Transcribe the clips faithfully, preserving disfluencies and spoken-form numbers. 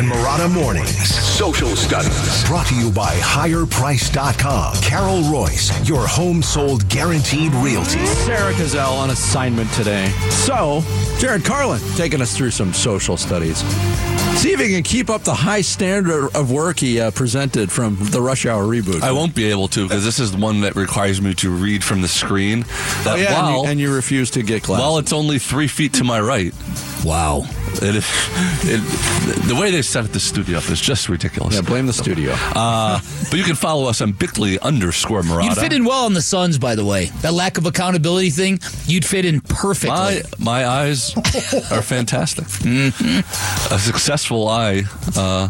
and Marotta Mornings. Social Studies. Brought to you by higher price dot com. Carol Royce, your home sold guaranteed realty. Sarah Cazell on assignment today. So, Jared Carlin taking us through some social studies. See if he can keep up the high standard of work he uh, presented from the Rush Hour reboot. I won't be able to because this is the one that requires me to read from the screen. That oh, yeah, while, and, you, and you refuse to get glasses. While it's only three feet to my right. Wow. It, it, the way they set the studio up is just ridiculous. Yeah, blame the studio. Uh, but you can follow us on Bickley underscore Marotta. You'd fit in well on the Suns, by the way. That lack of accountability thing, you'd fit in perfectly. My, my eyes are fantastic. Mm-hmm. A successful eye. Uh,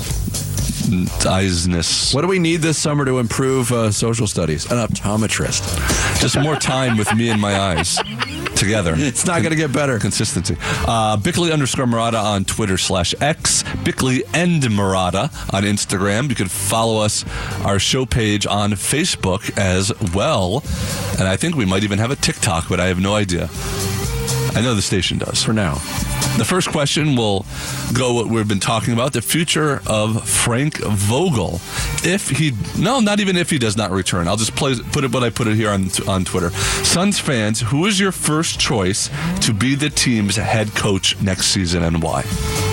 Eyesness. What do we need this summer to improve uh, social studies? An optometrist. Just more time with me and my eyes together. It's not going to get better. Consistency. Uh, Bickley underscore Marotta on Twitter slash X. Bickley and Marotta on Instagram. You can follow us, our show page on Facebook as well. And I think we might even have a TikTok, but I have no idea. I know the station does. For now. The first question will go what we've been talking about, the future of Frank Vogel. If he, no, not even if he does not return. I'll just play, put it what I put it here on, on Twitter. Suns fans, who is your first choice to be the team's head coach next season and why?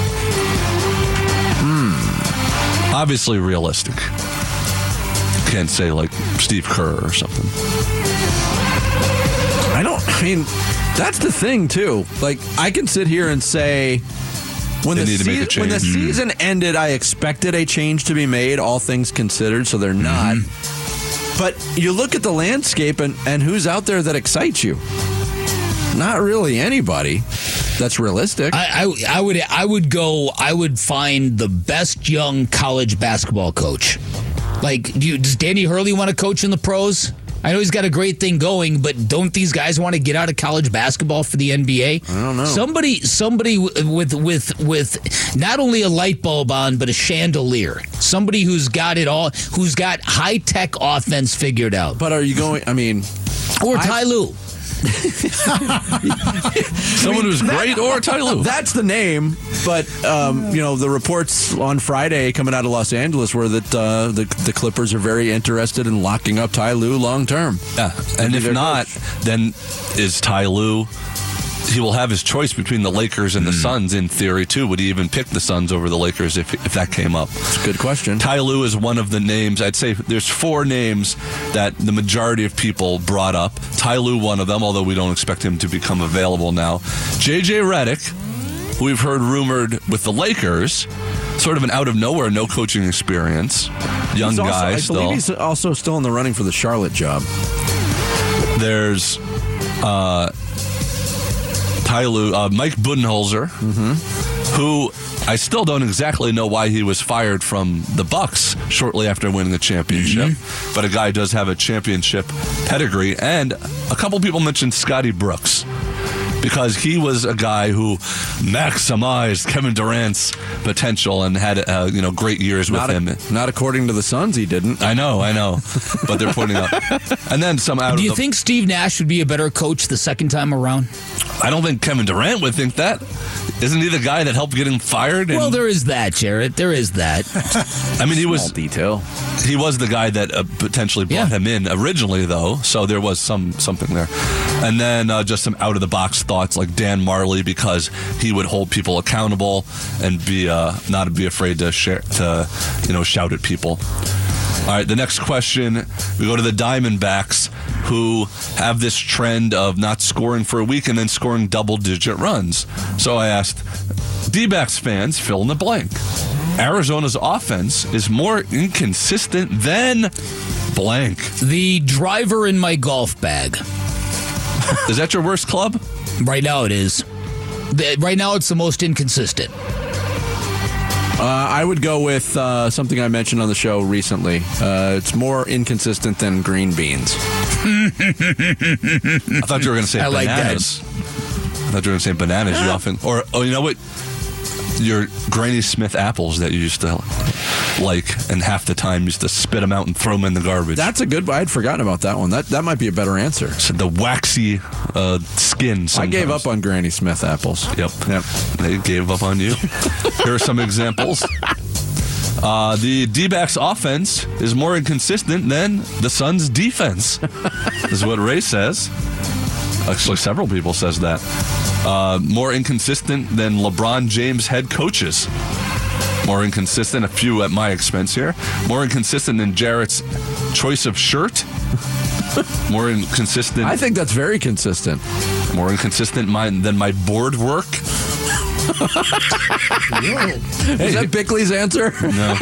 Hmm. Obviously realistic. Can't say like Steve Kerr or something. I don't, I mean... That's the thing, too. Like, I can sit here and say, when, the, se- when the season ended, I expected a change to be made, all things considered, so they're not. Mm-hmm. But you look at the landscape, and, and who's out there that excites you? Not really anybody that's realistic. I, I, I would I would go, I would find the best young college basketball coach. Like, do you, does Danny Hurley want to coach in the pros? I know he's got a great thing going, but don't these guys want to get out of college basketball for the N B A? I don't know. Somebody, somebody with with with not only a light bulb on, but a chandelier. Somebody who's got it all, who's got high tech offense figured out. But are you going? I mean, or Ty Lue. Someone who's great or Ty Lue. That's the name, but um, you know the reports on Friday coming out of Los Angeles were that uh, the the Clippers are very interested in locking up Ty Lue long term. Yeah, and if not, coach. then is Ty Lue? He will have his choice between the Lakers and the mm. Suns in theory too. Would he even pick the Suns over the Lakers if if that came up? That's a good question. Ty Lue is one of the names. I'd say there's four names that the majority of people brought up. Ty Lue, one of them, although we don't expect him to become available now. J J Redick, who we've heard rumored with the Lakers, sort of an out of nowhere, no coaching experience, young he's also, guy. I still. believe he's also still in the running for the Charlotte job. There's. Uh, Ty Lue, uh, Mike Budenholzer, mm-hmm. who I still don't exactly know why he was fired from the Bucks shortly after winning the championship, mm-hmm. but a guy does have a championship pedigree. And a couple people mentioned Scotty Brooks, because he was a guy who maximized Kevin Durant's potential and had uh, you know great years with not him. A, not according to the Suns, he didn't. I know, I know, but they're pointing out. And then some out. Do you of the, think Steve Nash would be a better coach the second time around? I don't think Kevin Durant would think that. Isn't he the guy that helped get him fired? And, well, there is that, Jarrett. There is that. I mean, he Small was detail. He was the guy that uh, potentially brought yeah. him in originally, though. So there was some something there. And then uh, just some out of the box thoughts like Dan Marley, because he would hold people accountable and be uh, not be afraid to share, to you know shout at people. All right, the next question, we go to the Diamondbacks, who have this trend of not scoring for a week and then scoring double-digit runs. So I asked, D-backs fans, fill in the blank. Arizona's offense is more inconsistent than blank. The driver in my golf bag. Is that your worst club? Right now it is. Right now it's the most inconsistent. Uh, I would go with uh, something I mentioned on the show recently. Uh, it's more inconsistent than green beans. I thought you were going to say I bananas. Like that. I thought you were going to say bananas. You often, or oh, you know what? Your Granny Smith apples that you used to like, and half the time used to spit them out and throw them in the garbage. That's a good. I'd forgotten about that one. That that might be a better answer. So the waxy uh, skin. Sometimes. I gave up on Granny Smith apples. Yep. Yep. They gave up on you. Here are some examples. Uh, the D-backs offense is more inconsistent than the Suns' defense, is what Ray says. Actually, several people says that. Uh, more inconsistent than LeBron James head coaches. More inconsistent, a few at my expense here. More inconsistent than Jarrett's choice of shirt. More inconsistent. I think that's very consistent. More inconsistent my, than my board work. Is that Bickley's answer? No.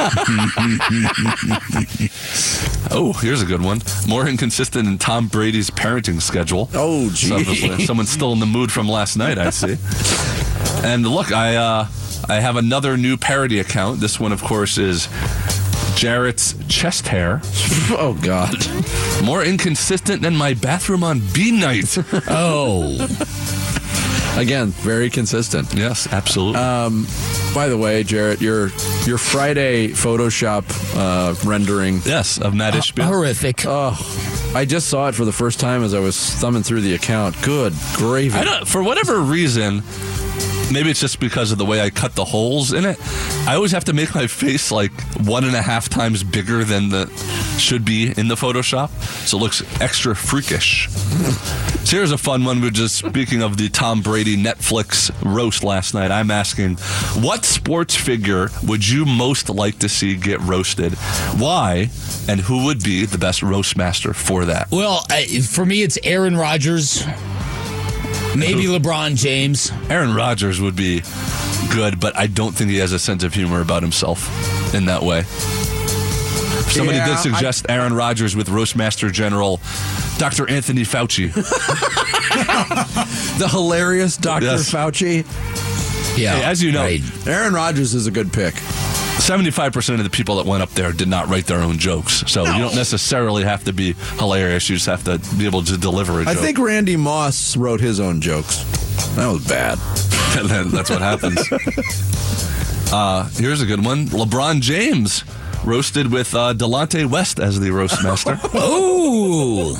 Oh, here's a good one. More inconsistent than Tom Brady's parenting schedule. Oh, gee. Someone's still in the mood from last night, I see. And look, I uh, I have another new parody account. This one, of course, is Jarrett's chest hair. Oh, God. More inconsistent than my bathroom on B night. Oh. Again, very consistent. Yes, absolutely. Um, by the way, Jarrett, your your Friday Photoshop uh, rendering. Yes, of Matt Ishbia. Uh, horrific. Oh, I just saw it for the first time as I was thumbing through the account. Good gravy. I don't, for whatever reason, maybe it's just because of the way I cut the holes in it, I always have to make my face like one and a half times bigger than the should be in the Photoshop, so it looks extra freakish. So here's a fun one. We're just speaking of the Tom Brady Netflix roast last night. I'm asking, what sports figure would you most like to see get roasted? Why? And who would be the best roast master for that? Well, I, for me, it's Aaron Rodgers. Maybe LeBron James. Aaron Rodgers would be good, but I don't think he has a sense of humor about himself in that way. Somebody yeah, did suggest I, Aaron Rodgers with Roastmaster General Doctor Anthony Fauci. The hilarious Doctor Yes. Fauci. Yeah, hey, as you know, right. Aaron Rodgers is a good pick. seventy-five percent of the people that went up there did not write their own jokes. So no. You don't necessarily have to be hilarious. You just have to be able to deliver a joke. I think Randy Moss wrote his own jokes. That was bad. That's what happens. uh, here's a good one. LeBron James roasted with uh, Delonte West as the roast master. Ooh.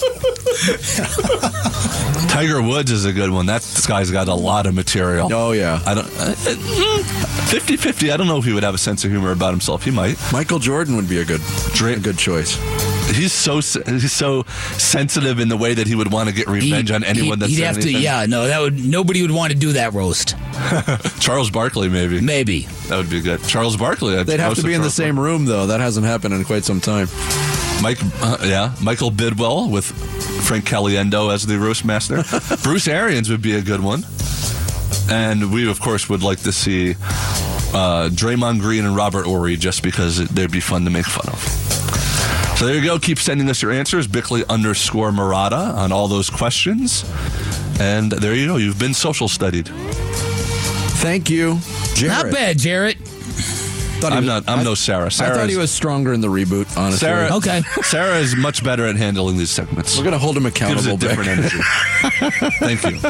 Tiger Woods is a good one. That this guy's got a lot of material. Oh, yeah. I don't fifty-fifty. I don't know if he would have a sense of humor about himself. He might. Michael Jordan would be a good, a good choice. He's so he's so sensitive in the way that he would want to get revenge he, on anyone he, that's he'd have anything. to. Yeah, no, that would nobody would want to do that roast. Charles Barkley, maybe. Maybe that would be good. Charles Barkley. I'd They'd have to be in the same Barkley. room, though. That hasn't happened in quite some time. Mike, uh, yeah, Michael Bidwell with Frank Caliendo as the roast master. Bruce Arians would be a good one, and we of course would like to see uh, Draymond Green and Robert Horry just because it, they'd be fun to make fun of. So there you go. Keep sending us your answers. Bickley underscore Murata on all those questions. And there you go. You've been social studied. Thank you, Jarrett. Not bad, Jarrett. I'm was, not. I'm I, no Sarah. Sarah. I thought he was stronger in the reboot. Honestly, Sarah. Okay. Sarah is much better at handling these segments. We're gonna hold him accountable. Gives it different energy. Thank you.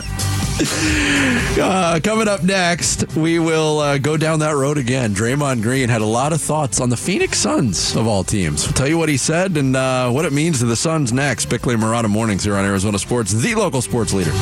Uh, coming up next, we will uh, go down that road again. Draymond Green had a lot of thoughts on the Phoenix Suns of all teams. We'll tell you what he said and uh, what it means to the Suns next. Bickley and Murata mornings here on Arizona Sports, the local sports leader.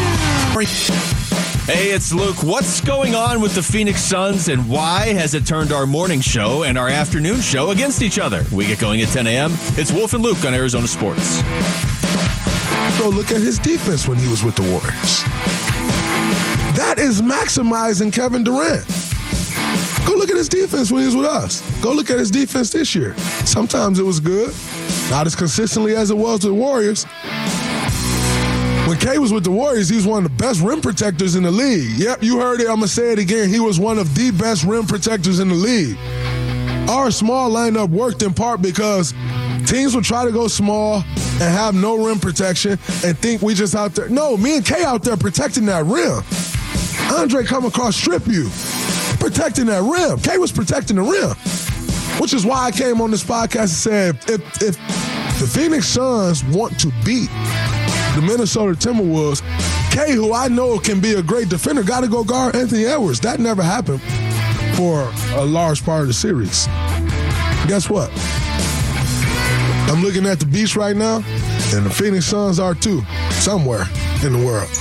Hey, it's Luke. What's going on with the Phoenix Suns and why has it turned our morning show and our afternoon show against each other? We get going at ten a.m. It's Wolf and Luke on Arizona Sports. Go look at his defense when he was with the Warriors. That is maximizing Kevin Durant. Go look at his defense when he was with us. Go look at his defense this year. Sometimes it was good, not as consistently as it was with the Warriors. When K was with the Warriors, he was one of the best rim protectors in the league. Yep, you heard it. I'm going to say it again. He was one of the best rim protectors in the league. Our small lineup worked in part because teams would try to go small and have no rim protection and think we just out there. No, me and K out there protecting that rim. Andre come across, strip you. Protecting that rim. K was protecting the rim. Which is why I came on this podcast and said, if, if the Phoenix Suns want to beat the Minnesota Timberwolves, K, who I know can be a great defender, got to go guard Anthony Edwards. That never happened. for a large part of the series. Guess what? I'm looking at the beach right now, and the Phoenix Suns are too, somewhere in the world.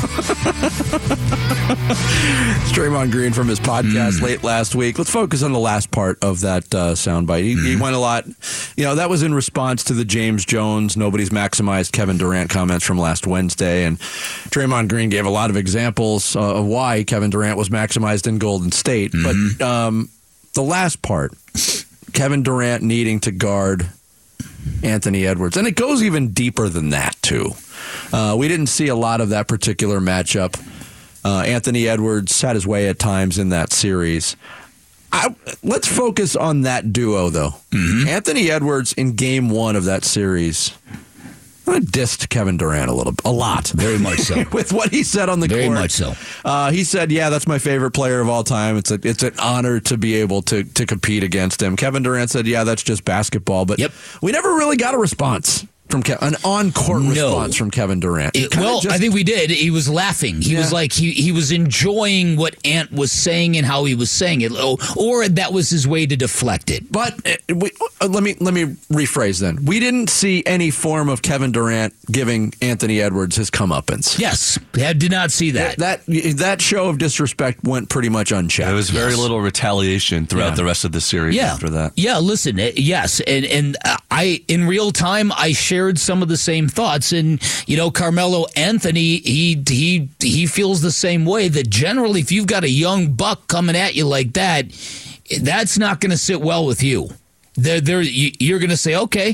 It's Draymond Green from his podcast mm. late last week. Let's focus on the last part of that uh, soundbite. He, mm. he went a lot, you know, that was in response to the James Jones, nobody's maximized Kevin Durant comments from last Wednesday. And Draymond Green gave a lot of examples uh, of why Kevin Durant was maximized in Golden State. Mm-hmm. But um, the last part, Kevin Durant needing to guard Anthony Edwards. And it goes even deeper than that, too. Uh, we didn't see a lot of that particular matchup. Uh, Anthony Edwards had his way at times in that series. I, let's focus on that duo, though. Mm-hmm. Anthony Edwards in game one of that series dissed Kevin Durant a little, a lot. Very much so. With what he said on the Very court. Very much so. Uh, he said, yeah, that's my favorite player of all time. It's a, it's an honor to be able to, to compete against him. Kevin Durant said, yeah, that's just basketball. But yep. we never really got a response. From Ke- an on-court no. response from Kevin Durant. It, well, just, I think we did. He was laughing. He yeah. was like he he was enjoying what Ant was saying and how he was saying it, or, or that was his way to deflect it. But uh, we, uh, let me let me rephrase. Then we didn't see any form of Kevin Durant giving Anthony Edwards his comeuppance. Yes, I did not see that. That that, that show of disrespect went pretty much unchecked. There was very yes. little retaliation throughout yeah. the rest of the series yeah. after that. Yeah, listen, yes, and and I in real time I shared some of the same thoughts, and you know, Carmelo Anthony, he he he feels the same way. That generally, if you've got a young buck coming at you like that, that's not going to sit well with you. They're, they're, you're going to say, okay,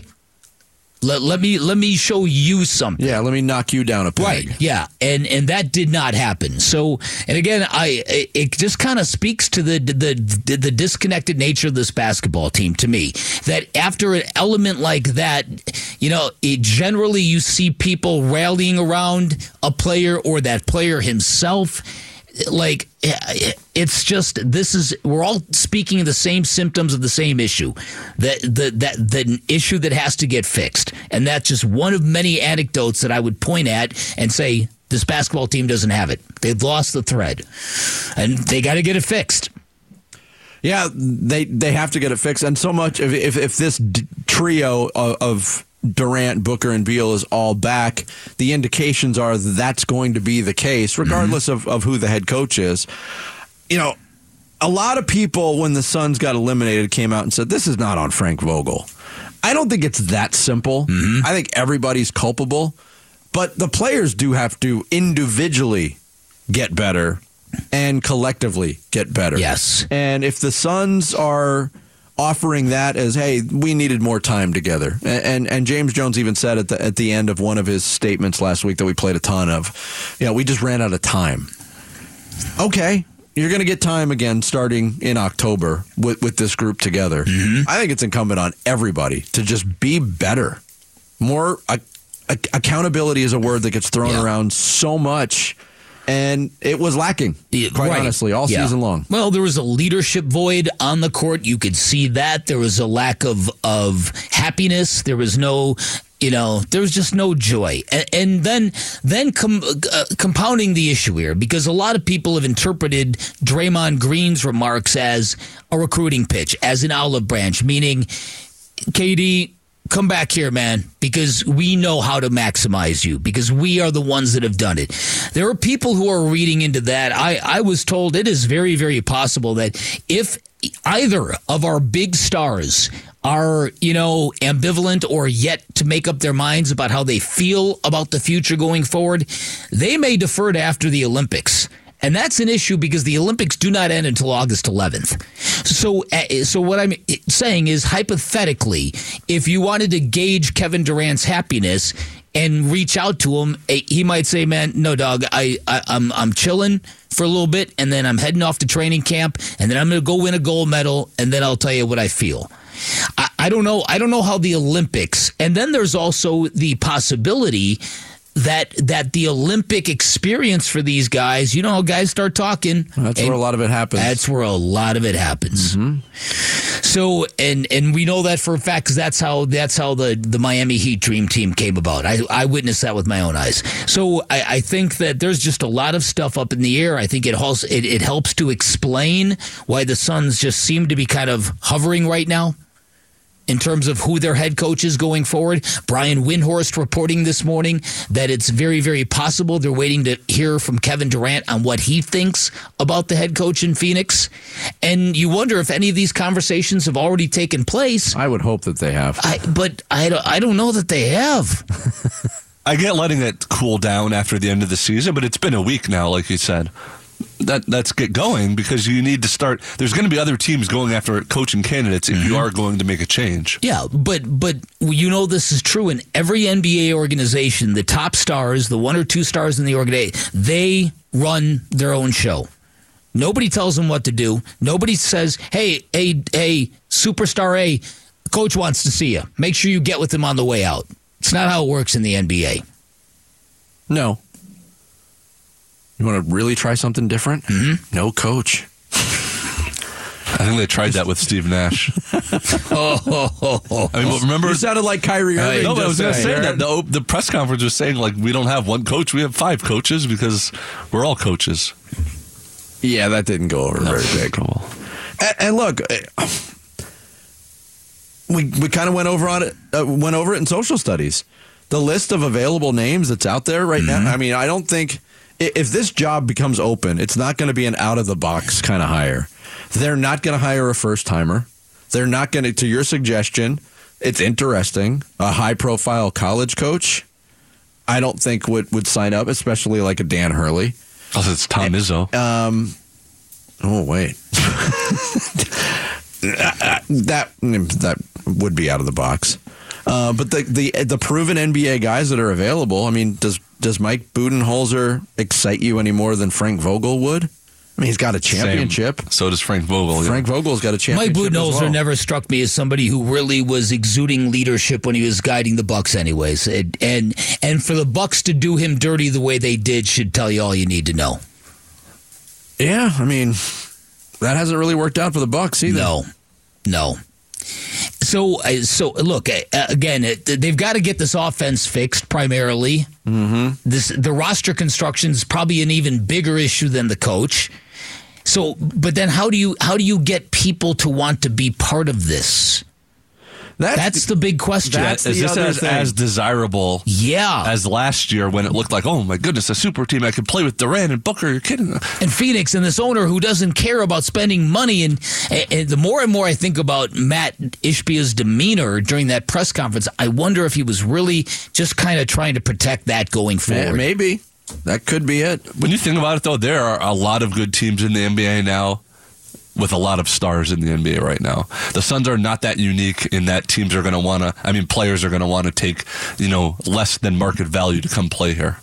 let, let me let me show you something. Yeah, let me knock you down a peg. Right. Yeah, and and that did not happen. So, and again, I it just kind of speaks to the, the the the disconnected nature of this basketball team to me. That after an element like that, you know, it generally you see people rallying around a player or that player himself. Like, it's just, this is, we're all speaking of the same symptoms of the same issue, that the that the issue that has to get fixed. And that's just one of many anecdotes that I would point at and say, this basketball team doesn't have it. They've lost the thread, and they got to get it fixed. Yeah, they they have to get it fixed. And so much, if if, if this d- trio of, of Durant, Booker, and Beal is all back, the indications are that that's going to be the case, regardless mm-hmm. of, of who the head coach is. You know, a lot of people, when the Suns got eliminated, came out and said, this is not on Frank Vogel. I don't think it's that simple. Mm-hmm. I think everybody's culpable, but the players do have to individually get better and collectively get better. Yes. And if the Suns are offering that as, hey, we needed more time together. And, and and James Jones even said at the at the end of one of his statements last week that we played a ton of, you know, we just ran out of time. Okay, you're going to get time again starting in October with, with this group together. Mm-hmm. I think it's incumbent on everybody to just be better. More uh, accountability is a word that gets thrown yeah. around so much. And it was lacking, quite right. honestly, all yeah. season long. Well, there was a leadership void on the court. You could see that. There was a lack of of happiness. There was no, you know, there was just no joy. And, and then then com- uh, compounding the issue here, because a lot of people have interpreted Draymond Green's remarks as a recruiting pitch, as an olive branch, meaning, K D, come back here, man, because we know how to maximize you, because we are the ones that have done it. There are people who are reading into that. I, I was told it is very, very possible that if either of our big stars are, you know, ambivalent or yet to make up their minds about how they feel about the future going forward, they may defer to after the Olympics. And that's an issue because the Olympics do not end until August eleventh. So so what I'm saying is, hypothetically, if you wanted to gauge Kevin Durant's happiness and reach out to him, he might say, man, no, dog, I, I, I'm I'm chilling for a little bit, and then I'm heading off to training camp, and then I'm going to go win a gold medal, and then I'll tell you what I feel. I, I don't know. I don't know how the Olympics, and then there's also the possibility that that the Olympic experience for these guys, you know, guys start talking. That's where a lot of it happens. That's where a lot of it happens. Mm-hmm. So, and and we know that for a fact because that's how that's how the, the Miami Heat dream team came about. I I witnessed that with my own eyes. So I, I think that there's just a lot of stuff up in the air. I think it also it, it helps to explain why the Suns just seem to be kind of hovering right now in terms of who their head coach is going forward. Brian Windhorst reporting this morning that it's very, very possible they're waiting to hear from Kevin Durant on what he thinks about the head coach in Phoenix. And you wonder if any of these conversations have already taken place. I would hope that they have. I, but I don't, I don't know that they have. I get letting it cool down after the end of the season, but it's been a week now, like you said. That let's get going because you need to start. There's going to be other teams going after coaching candidates if mm-hmm. you are going to make a change. Yeah, but but you know this is true in every N B A organization. The top stars, the one or two stars in the organization, they run their own show. Nobody tells them what to do. Nobody says, "Hey, hey, hey, superstar A, coach wants to see you. Make sure you get with him on the way out." It's not how it works in the N B A. No. You want to really try something different? Mm-hmm. No coach. I think they tried that with Steve Nash. oh, oh, oh, oh. I mean, remember, you sounded like Kyrie Irving. No, but I was going to say Aaron. that the, the press conference was saying like we don't have one coach, we have five coaches because we're all coaches. Yeah, that didn't go over no. very big. Cool. And, and look, we we kind of went over on it. Uh, went over it in social studies. The list of available names that's out there right mm-hmm. now. I mean, I don't think. If this job becomes open, it's not going to be an out-of-the-box kind of hire. They're not going to hire a first-timer. They're not going to, to your suggestion, it's interesting, a high-profile college coach, I don't think would, would sign up, especially like a Dan Hurley. Oh, it's Tom Izzo. Um, oh, wait. that, that would be out of the box. Uh, but the, the the proven N B A guys that are available, I mean, does does Mike Budenholzer excite you any more than Frank Vogel would? I mean, he's got a championship. Same. So does Frank Vogel. Frank yeah. Vogel's got a championship. Mike Budenholzer well. never struck me as somebody who really was exuding leadership when he was guiding the Bucks anyways. And, and and for the Bucks to do him dirty the way they did should tell you all you need to know. Yeah, I mean, that hasn't really worked out for the Bucks either. No, no. So, uh, so look, uh, again, it, they've got to get this offense fixed primarily. Mm-hmm. This the roster construction is probably an even bigger issue than the coach. So, but then how do you how do you get people to want to be part of this? That's, that's the big question. That's is this as, as desirable yeah. as last year when it looked like, oh my goodness, a super team I could play with Durant and Booker? You're kidding. And Phoenix and this owner who doesn't care about spending money. And, and the more and more I think about Matt Ishbia's demeanor during that press conference, I wonder if he was really just kind of trying to protect that going forward. Maybe. That could be it. When you think about it, though, there are a lot of good teams in the N B A now with a lot of stars in the N B A right now. The Suns are not that unique in that teams are going to want to, I mean, players are going to want to take, you know, less than market value to come play here.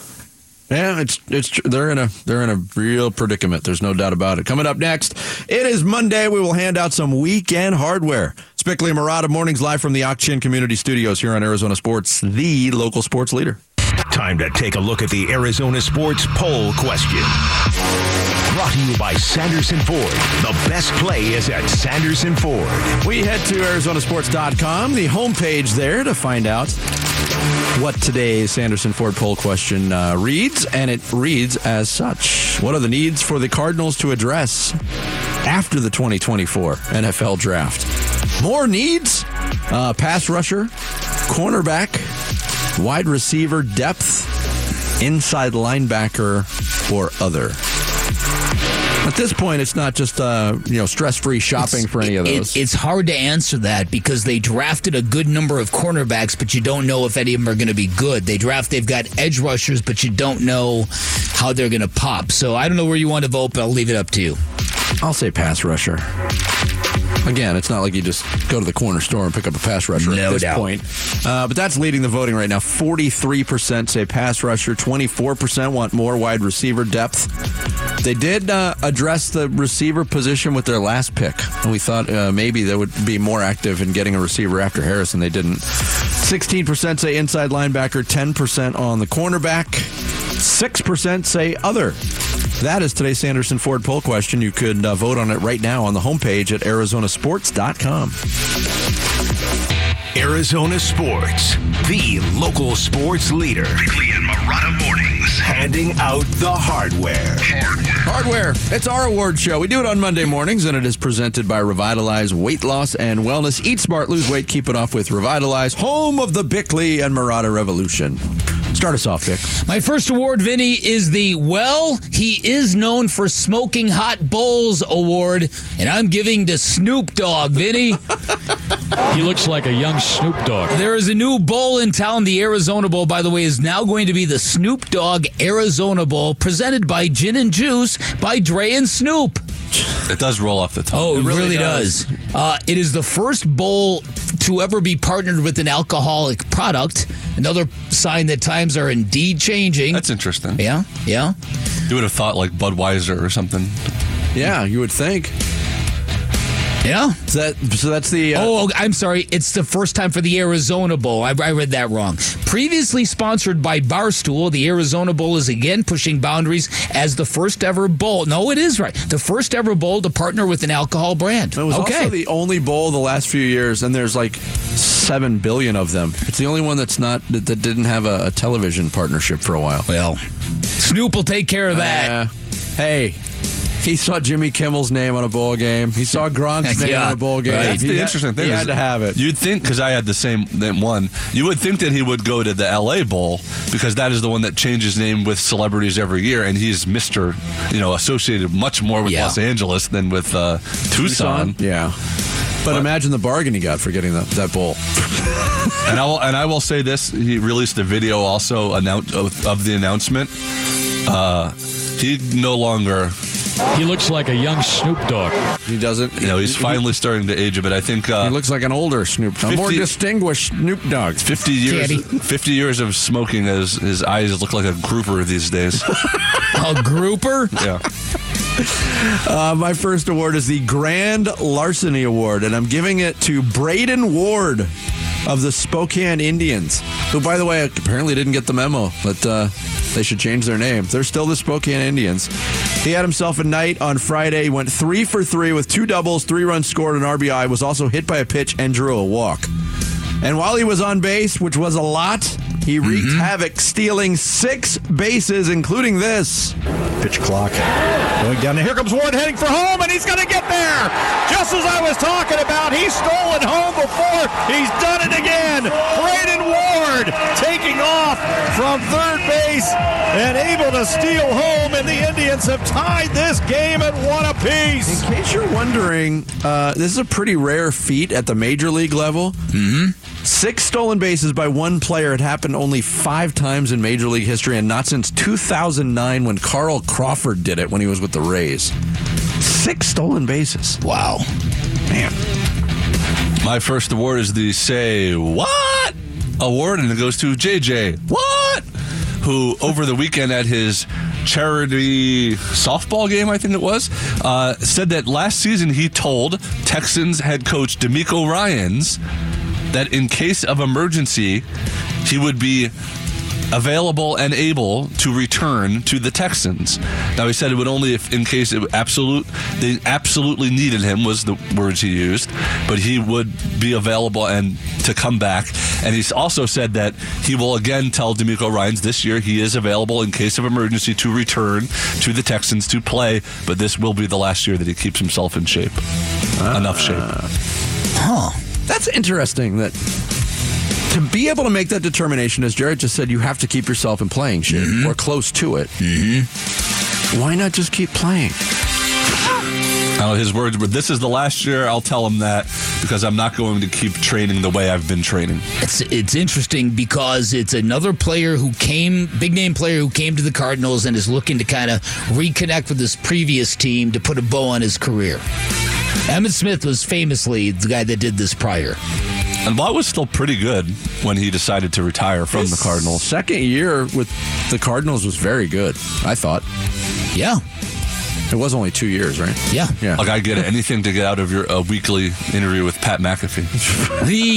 Yeah, it's it's they're in a they're in a real predicament. There's no doubt about it. Coming up next, it is Monday. We will hand out some weekend hardware. It's Bickley and Murata mornings live from the Ak-Chin Community Studios here on Arizona Sports, the local sports leader. Time to take a look at the Arizona Sports poll question. Brought to you by Sanderson Ford. The best play is at Sanderson Ford. We head to Arizona Sports dot com, the homepage there, to find out what today's Sanderson Ford poll question uh, reads, and it reads as such. What are the needs for the Cardinals to address after the twenty twenty-four N F L Draft? More needs? Uh, pass rusher, cornerback, wide receiver, depth, inside linebacker, or other. At this point, it's not just uh, you know stress-free shopping it's, for any of those. It, it's hard to answer that because they drafted a good number of cornerbacks, but you don't know if any of them are going to be good. They draft, they've got edge rushers, but you don't know how they're going to pop. So I don't know where you want to vote, but I'll leave it up to you. I'll say pass rusher. Again, it's not like you just go to the corner store and pick up a pass rusher no at this doubt. point. Uh, but that's leading the voting right now. forty-three percent say pass rusher. twenty-four percent want more wide receiver depth. They did uh, address the receiver position with their last pick. We thought uh, maybe they would be more active in getting a receiver after Harrison. They didn't. sixteen percent say inside linebacker, ten percent on the cornerback, six percent say other. That is today's Sanderson Ford poll question. You could uh, vote on it right now on the homepage at arizona sports dot com. Arizona Sports, the local sports leader. Bickley and Marotta mornings, handing out the hardware. Hardware. It's our award show. We do it on Monday mornings, and it is presented by Revitalize Weight Loss and Wellness. Eat smart, lose weight, keep it off with Revitalize, home of the Bickley and Marotta revolution. Start us off, Vic. My first award, Vinny, is the Well, He Is Known for Smoking Hot Bowls award, and I'm giving to Snoop Dogg, Vinny. He looks like a young Snoop Dogg. There is a new bowl in town. The Arizona Bowl, by the way, is now going to be the Snoop Dogg Arizona Bowl, presented by Gin and Juice by Dre and Snoop. It does roll off the tongue. Oh, it, it really, really does. does. Uh, it is the first bowl to ever be partnered with an alcoholic product. Another sign that times are indeed changing. That's interesting. Yeah, yeah. You would have thought like Budweiser or something. Yeah, you would think. Yeah. So, that, so that's the... Uh, oh, I'm sorry. It's the first time for the Arizona Bowl. I, I read that wrong. Previously sponsored by Barstool, the Arizona Bowl is again pushing boundaries as the first ever bowl. No, it is right. The first ever bowl to partner with an alcohol brand. It was okay. also the only bowl the last few years, and there's like seven billion of them. It's the only one that's not that, that didn't have a, a television partnership for a while. Well, Snoop will take care of that. Uh, hey. He saw Jimmy Kimmel's name on a bowl game. He saw Gronk's name yeah, on a bowl game. Right. That's he the had, interesting thing. He is had to have it. You'd think, because I had the same one, you would think that he would go to the L A Bowl because that is the one that changes name with celebrities every year, and he's Mister, you know, associated much more with yeah. Los Angeles than with uh, Tucson. Tucson. Yeah. But, but imagine the bargain he got for getting that, that bowl. and I will and I will say this: he released a video also announce of, of the announcement. Uh, he no longer. He looks like a young Snoop Dogg. He doesn't. You know, he's he, finally starting to age a bit. I think uh, he looks like an older Snoop Dogg, a more distinguished Snoop Dogg. Fifty years, Daddy. fifty years of smoking. His his eyes look like a grouper these days. A grouper? Yeah. Uh, my first award is the Grand Larceny Award, and I'm giving it to Braden Ward of the Spokane Indians, who, by the way, apparently didn't get the memo that uh, they should change their name. They're still the Spokane Indians. He had himself a night on Friday. He went three for three with two doubles, three runs scored, an R B I, was also hit by a pitch and drew a walk. And while he was on base, which was a lot, he wreaked mm-hmm. havoc, stealing six bases, including this. Pitch clock going down. Here comes Ward heading for home, and he's going to get there. Just as I was talking about, he's stolen home before. He's done it again. Braden Ward taking off from third base and able to steal home, and the Indians have tied this game at one apiece. In case you're wondering, uh, this is a pretty rare feat at the major league level. Mm-hmm. Six stolen bases by one player. It happened only five times in Major League history, and not since two thousand nine when Carl Crawford did it when he was with the Rays. Six stolen bases. Wow. Man. My first award is the Say What award, and it goes to J J What, who over the weekend at his charity softball game, I think it was, uh, said that last season he told Texans head coach DeMeco Ryans that in case of emergency, he would be available and able to return to the Texans. Now, he said it would only if in case it absolute they absolutely needed him, was the words he used, but he would be available and to come back. And he's also said that he will again tell DeMeco Ryans this year he is available in case of emergency to return to the Texans to play, but this will be the last year that he keeps himself in shape. Uh, Enough shape. Huh. That's interesting that to be able to make that determination, as Jared just said, you have to keep yourself in playing shape mm-hmm. or close to it. Mm-hmm. Why not just keep playing? Oh, his words were, this is the last year I'll tell him that because I'm not going to keep training the way I've been training. It's it's interesting because it's another player who came, big name player who came to the Cardinals and is looking to kind of reconnect with his previous team to put a bow on his career. Emmitt Smith was famously the guy that did this prior. And Watt was still pretty good when he decided to retire from His the Cardinals. Second year with the Cardinals was very good, I thought. Yeah. It was only two years, right? Yeah. Yeah. Like, I get it. Anything to get out of your uh, weekly interview with Pat McAfee. The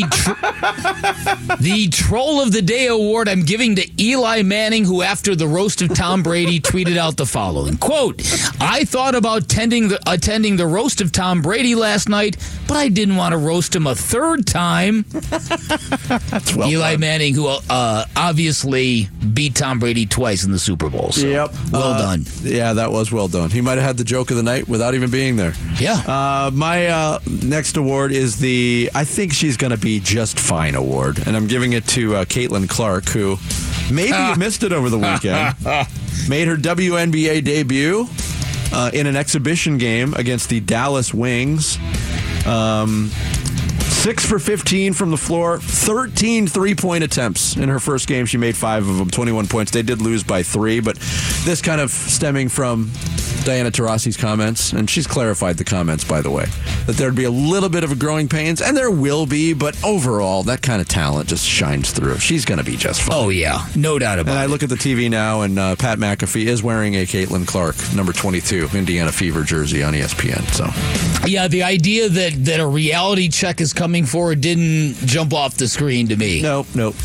tr- the Troll of the Day award I'm giving to Eli Manning, who after the roast of Tom Brady tweeted out the following, quote, I thought about attending the, attending the roast of Tom Brady last night, but I didn't want to roast him a third time. That's well Eli done. Manning, who uh, obviously beat Tom Brady twice in the Super Bowl. So Yep. Well Uh, done. Yeah, that was well done. He might have had the joke of the night without even being there. Yeah. Uh, my uh, next award is the I think she's going to be just fine award. And I'm giving it to uh, Caitlin Clark, who maybe you missed it over the weekend. Made her W N B A debut uh, in an exhibition game against the Dallas Wings. Um, six for fifteen from the floor, thirteen three-point attempts in her first game. She made five of them, twenty-one points. They did lose by three, but this kind of stemming from Diana Taurasi's comments, and she's clarified the comments, by the way, that there'd be a little bit of a growing pains, and there will be, but overall, that kind of talent just shines through. She's going to be just fine. Oh, yeah. No doubt about And I it. look at the T V now, and uh, Pat McAfee is wearing a Caitlin Clark, number twenty-two, Indiana Fever jersey on E S P N. So, Yeah, the idea that, that a reality check is coming for her didn't jump off the screen to me. nope, nope.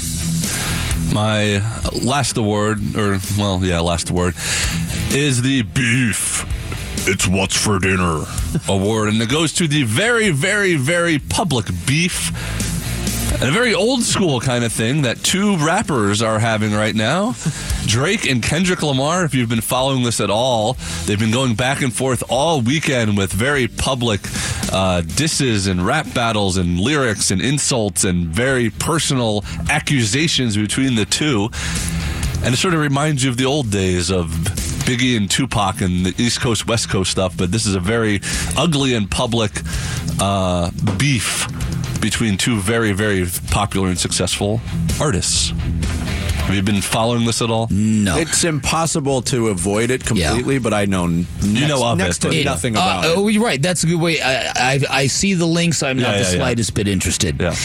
My last award, or, well, yeah, last award, is the Beef. It's What's for Dinner award. And it goes to the very, very, very public beef. And a very old school kind of thing that two rappers are having right now. Drake and Kendrick Lamar, if you've been following this at all, they've been going back and forth all weekend with very public uh, disses and rap battles and lyrics and insults and very personal accusations between the two. And it sort of reminds you of the old days of Biggie and Tupac and the East Coast, West Coast stuff. But this is a very ugly and public uh, beef between two very, very popular and successful artists. Have you been following this at all? No. It's impossible to avoid it completely, Yeah. but I know n- next, know of next it, to but- nothing Uh, about oh, it. you're right. That's a good way. I, I, I see the links. I'm not Yeah, the yeah, yeah. slightest bit interested. Yeah.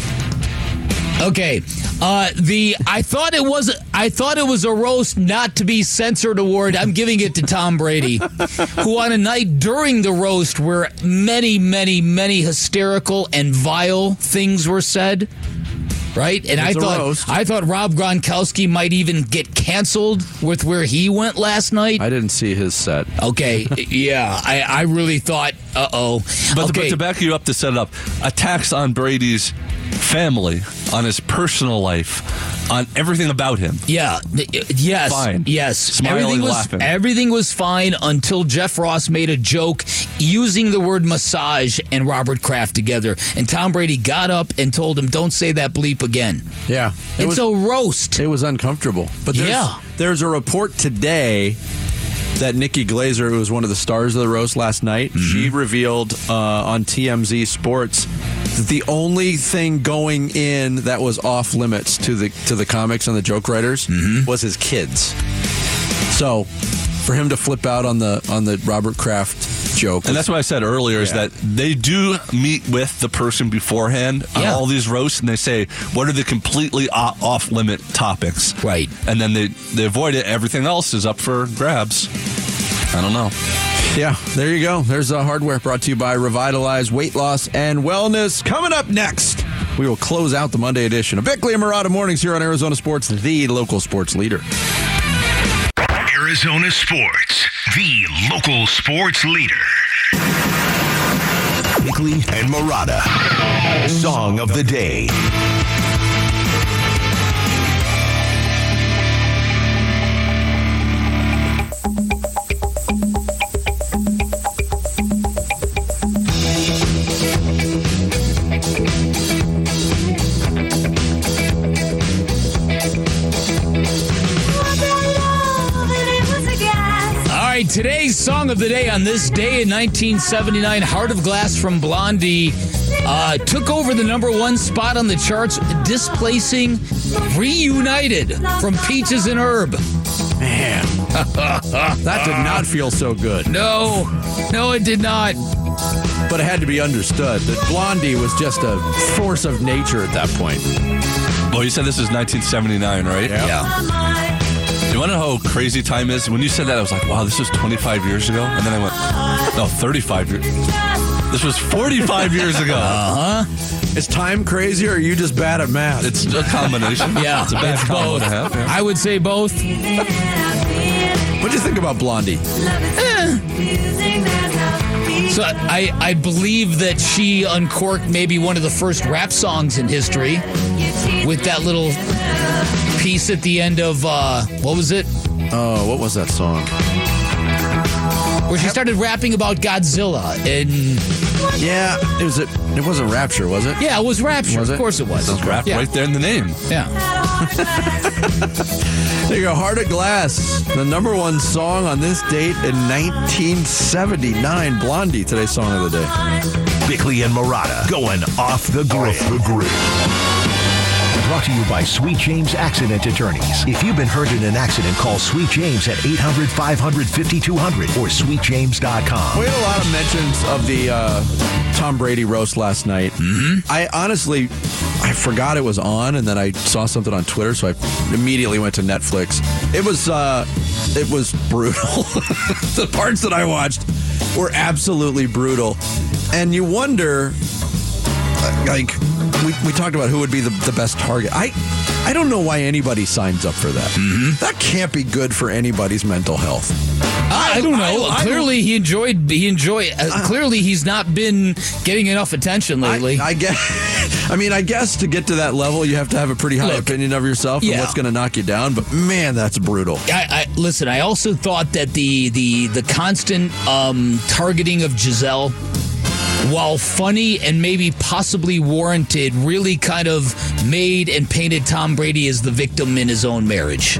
Okay. Uh, the I thought it was I thought it was a roast not to be censored award. I'm giving it to Tom Brady, who on a night during the roast where many, many, many hysterical and vile things were said. Right? And It's I a thought roast. I thought Rob Gronkowski might even get canceled with where he went last night. I didn't see his set. Okay, yeah, I, I really thought, uh oh. But, okay. but to back you up to set it up, attacks on Brady's family, on his personal life, on everything about him. Yeah. th- Yes. Fine. Yes. Smiling, everything was laughing. everything was fine until Jeff Ross made a joke using the word massage and Robert Kraft together, and Tom Brady got up and told him, "Don't say that bleep again." Yeah. It It's was, a roast. it was uncomfortable. But there's, Yeah. there's a report today that Nikki Glazer, who was one of the stars of the roast last night, she revealed uh, on T M Z Sports that the only thing going in that was off limits to the to the comics and the joke writers was his kids. So for him to flip out on the on the Robert Kraft joke, And that's what I said earlier is Yeah. that they do meet with the person beforehand on Yeah. all these roasts, and they say, what are the completely o- off-limit topics? Right. And then they, they avoid it. Everything else is up for grabs. I don't know. yeah, there you go. There's a hardware brought to you by Revitalize Weight Loss and Wellness. Coming up next, we will close out the Monday edition of Bickley and Murata Mornings here on Arizona Sports, the local sports leader. Arizona Sports, the local sports leader. Bickley and Murata. Song of the day. All right, today's song of the day on this day in nineteen seventy-nine, Heart of Glass from Blondie, uh, took over the number one spot on the charts, displacing Reunited from Peaches and Herb. Man, that did not feel so good. No, no, it did not. But it had to be understood that Blondie was just a force of nature at that point. Well, you said this is nineteen seventy-nine, right? Yeah. Yeah. You want to know how crazy time is? When you said that, I was like, wow, this was twenty-five years ago. And then I went, no, thirty-five years. This was forty-five years ago. Uh-huh. Is time crazy, or are you just bad at math? It's a combination. Yeah, it's a bad it's combo both. to have. Yeah. I would say both. What do you think about Blondie? Eh. So I, I believe that she uncorked maybe one of the first rap songs in history with that little piece at the end of, uh, what was it? Oh, what was that song? Where she started rapping about Godzilla. And yeah, it was. A, it wasn't Rapture, was it? Yeah, it was Rapture. Was it? Of course it was. It was rap yeah. right there in the name. Yeah. There you go, Heart of Glass, the number one song on this date in nineteen seventy-nine. Blondie, today's song of the day. Bickley and Marotta going off the grid. Off the grid. Brought to you by Sweet James Accident Attorneys. If you've been hurt in an accident, call Sweet James at eight hundred, five hundred, fifty-two hundred or sweet james dot com. We had a lot of mentions of the uh, Tom Brady roast last night. Mm-hmm. I honestly, I forgot it was on, and then I saw something on Twitter, so I immediately went to Netflix. It was, uh, it was brutal. The parts that I watched were absolutely brutal. And you wonder, like, we, we talked about who would be the, the best target. I I don't know why anybody signs up for that. Mm-hmm. That can't be good for anybody's mental health. I, I don't know. I, I, clearly, he enjoyed. He enjoyed. Uh, uh, clearly, he's not been getting enough attention lately. I, I guess. I mean, I guess to get to that level, you have to have a pretty high Look, opinion of yourself and yeah. what's going to knock you down. But man, that's brutal. I, I listen. I also thought that the the the constant um, targeting of Giselle, while funny and maybe possibly warranted, really kind of made and painted Tom Brady as the victim in his own marriage.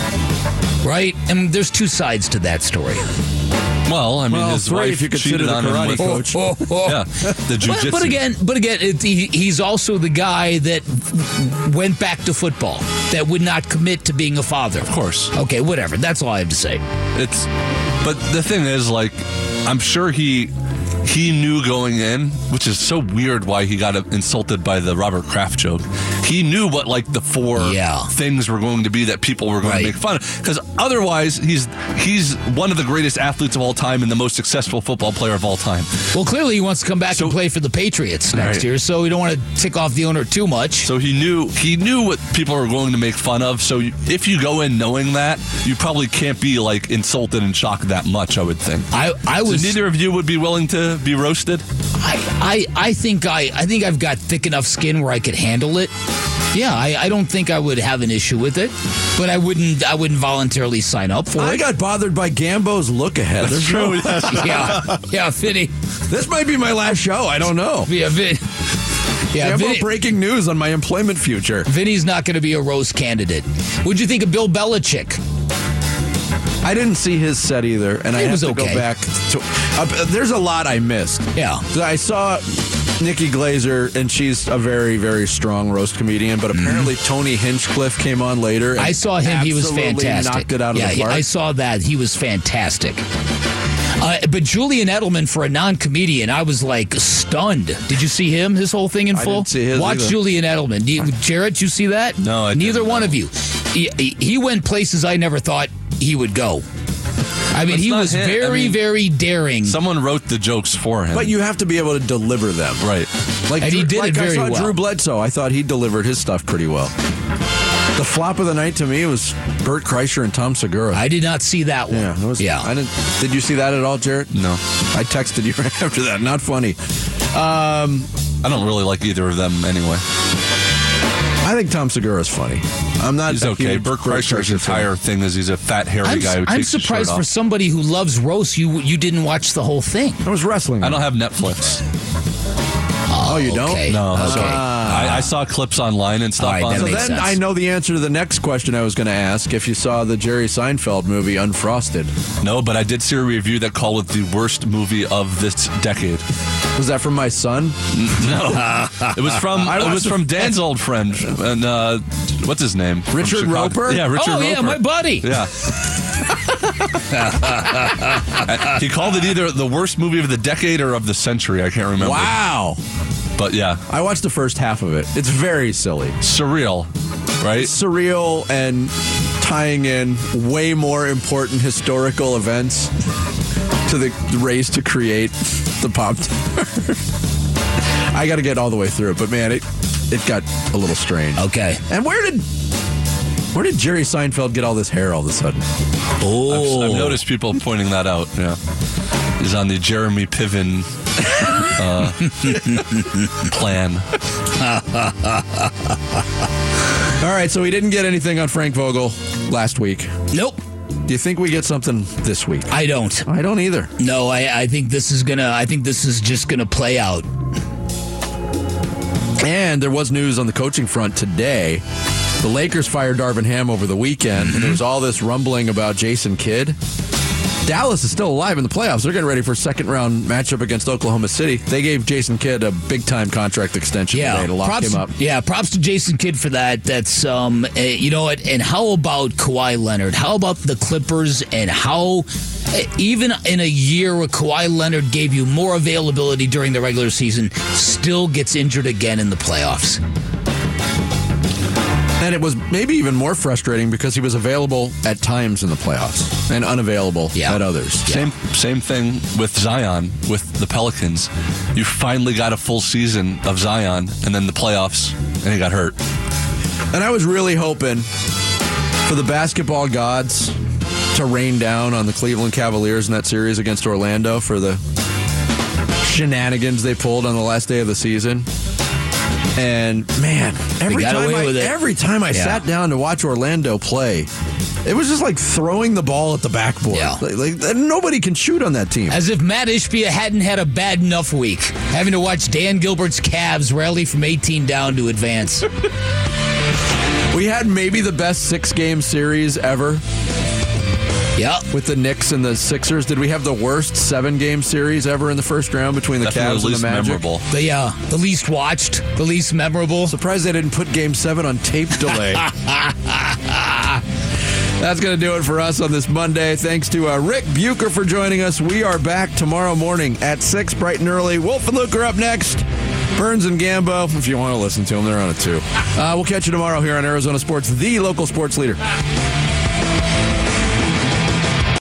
Right? And there's two sides to that story. Well, I mean, well, his three, wife if you consider cheated the on him karate with, coach. Oh, oh, oh. Yeah, the jiu-jitsu. But, but again, but again, it, he, he's also the guy that went back to football, that would not commit to being a father. Of course. Okay, whatever. That's all I have to say. It's, but the thing is, like, I'm sure he he knew going in, which is so weird why he got insulted by the Robert Kraft joke. He knew what, like, the four yeah. things were going to be that people were going right. to make fun of. Because otherwise, he's he's one of the greatest athletes of all time and the most successful football player of all time. Well, clearly he wants to come back so, and play for the Patriots next right. year, so we don't want to tick off the owner too much. So he knew he knew what people were going to make fun of. So if you go in knowing that, you probably can't be, like, insulted and shocked that much, I would think. I, I was. So neither of you would be willing to be roasted? I, I, I think I I think I've got thick enough skin where I could handle it. Yeah, I, I don't think I would have an issue with it, but I wouldn't I wouldn't voluntarily sign up for I it. I got bothered by Gambo's look ahead. That's true. No, yeah, yeah, Vinny. This might be my last show. I don't know. Yeah, Vin. Yeah, Gambo Vinny, breaking news on my employment future. Vinny's not going to be a roast candidate. What'd you think of Bill Belichick? I didn't see his set either, and I it have was to okay. go back to. Uh, there's a lot I missed. Yeah, I saw Nikki Glazer, and she's a very, very strong roast comedian. But apparently, mm-hmm. Tony Hinchcliffe came on later. And I saw him; he was fantastic. Knocked it out yeah, of the park. I saw that; he was fantastic. Uh, but Julian Edelman, for a non-comedian, I was like stunned. Did you see him? His whole thing in full. I didn't see his Watch either. Julian Edelman. You, Jarrett, you see that? No, I neither didn't, one no. of you. He, he went places I never thought he would go. I mean, That's he not was him. very, I mean, very daring. Someone wrote the jokes for him. But you have to be able to deliver them. Right. Like and he did like it very I saw well. Drew Bledsoe. I thought he delivered his stuff pretty well. The flop of the night to me was Bert Kreischer and Tom Segura. I did not see that one. Yeah, it was, yeah. I didn't. Did you see that at all, Jarrett? No. I texted you right after that. Not funny. Um, I don't really like either of them anyway. I think Tom Segura is funny. I'm not. He's okay. Bert Kreischer's entire thing is he's a fat, hairy I'm, guy who I'm takes his shirt surprised for off. somebody who loves roast, you you didn't watch the whole thing. I was wrestling. I don't have Netflix. Oh, you don't? Okay. No. Okay. So I, I saw clips online and stuff. All right, on that So it. makes then sense. I know the answer to the next question I was going to ask. If you saw the Jerry Seinfeld movie Unfrosted, No, but I did see a review that called it the worst movie of this decade. was that from my son? No, it was from I it was watched from Dan's old friend and uh, what's his name? From Richard Chicago. Roper? Yeah, Richard oh, Roper. yeah, my buddy. Yeah. He called it either the worst movie of the decade or of the century. I can't remember. Wow. But yeah, I watched the first half of it. It's very silly. surreal, right? It's surreal and tying in way more important historical events to the race to create the Pop-Tart. I got to get all the way through it, but man, it it got a little strange. Okay. And where did where did Jerry Seinfeld get all this hair all of a sudden? Oh, I've, I've noticed people pointing that out. Yeah, he's on the Jeremy Piven uh, plan. All right, so we didn't get anything on Frank Vogel last week. Nope. Do you think we get something this week? I don't. I don't either. No, I, I think this is gonna. I think this is just gonna play out. And there was news on the coaching front today. The Lakers fired Darvin Ham over the weekend, mm-hmm. and there was all this rumbling about Jason Kidd. Dallas is still alive in the playoffs. They're getting ready for a second-round matchup against Oklahoma City. They gave Jason Kidd a big-time contract extension yeah, today to lock props, him up. Yeah, props to Jason Kidd for that. That's, um, uh, you know what, and how about Kawhi Leonard? How about the Clippers, and how, uh, even in a year where Kawhi Leonard gave you more availability during the regular season, still gets injured again in the playoffs? And it was maybe even more frustrating because he was available at times in the playoffs and unavailable yeah. at others. Yeah. Same same thing with Zion with the Pelicans. You finally got a full season of Zion, and then the playoffs, and he got hurt. And I was really hoping for the basketball gods to rain down on the Cleveland Cavaliers in that series against Orlando for the shenanigans they pulled on the last day of the season. And man, every time I, every time I yeah. sat down to watch Orlando play, it was just like throwing the ball at the backboard. Yeah. Like, like nobody can shoot on that team. As if Matt Ishbia hadn't had a bad enough week, having to watch Dan Gilbert's Cavs rally from eighteen down to advance. We had maybe the best six-game series ever. Yeah, with the Knicks and the Sixers. Did we have the worst seven-game series ever in the first round between the Definitely Cavs and the Magic? Memorable. The, uh, the least watched, the least memorable. Surprised they didn't put Game seven on tape delay. That's going to do it for us on this Monday. Thanks to uh, Rick Bucher for joining us. We are back tomorrow morning at six, bright and early. Wolf and Luke are up next. Burns and Gambo, if you want to listen to them, they're on it too. Uh, we'll catch you tomorrow here on Arizona Sports, the local sports leader.